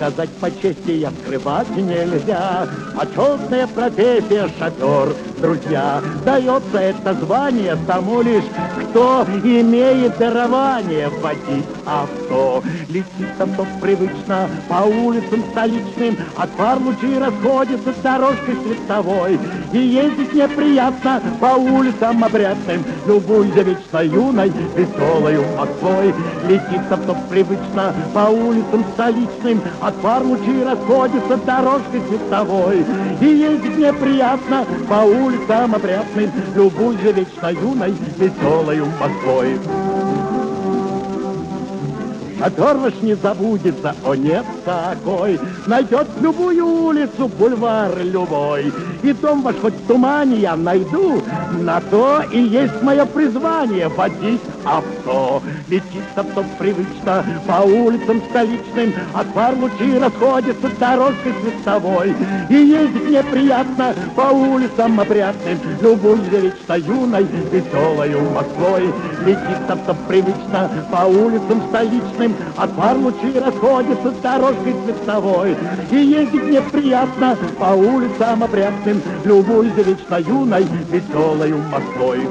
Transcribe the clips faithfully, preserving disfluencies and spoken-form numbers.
сказать по чести, я скрывать нельзя. Почетная профессия шофер, друзья. Дается это звание тому лишь, кто имеет дарование водить авто. Летит авто привычно по улицам столичным, от фар лучи расходится дорожкой световой. И ездить неприятно по улицам обрядным, любуйся вечно юной, веселою Москвой. Летит авто привычно по улицам столичным, от фар лучи расходится дорожкой световой. И ездить неприятно по улицам обрядным, любуйся вечно юной, веселою Москвой. Шофер ваш не забудется, о нет такой, найдет любую улицу, бульвар любой. И дом ваш хоть в тумане я найду, на то и есть мое призвание — водить авто. Летит авто привычно по улицам столичным, от фар лучи расходятся дорожкой световой. И ездить неприятно по улицам опрятным, любуйся вечно юной, веселою Москвой. Летит авто привычно по улицам столичным, от фар лучи расходятся дорожкой световой. И ездить неприятно по улицам опрятным, любуйся вечно юной, веселою Москвой.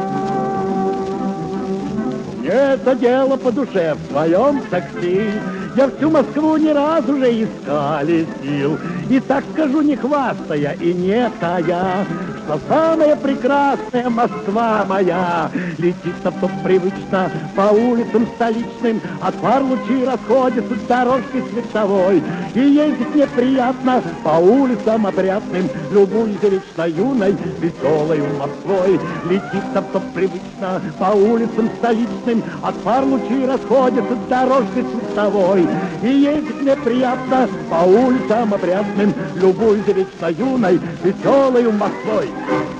Мне это дело по душе в своем такси. Я всю Москву ни разу уже искали сил. И так скажу, не хвастая и не тая, что самая прекрасная Москва моя. Летит авто привычно по улицам столичным, от фар лучи расходятся дорожкой световой. И ездить неприятно по улицам опрятным, любуйся вечно юной, веселою Москвой. Летит авто привычно по улицам столичным, от фар лучи расходятся дорожкой световой. И ездить неприятно по улицам опрятным, любуйся вечно юной, веселою Москвой.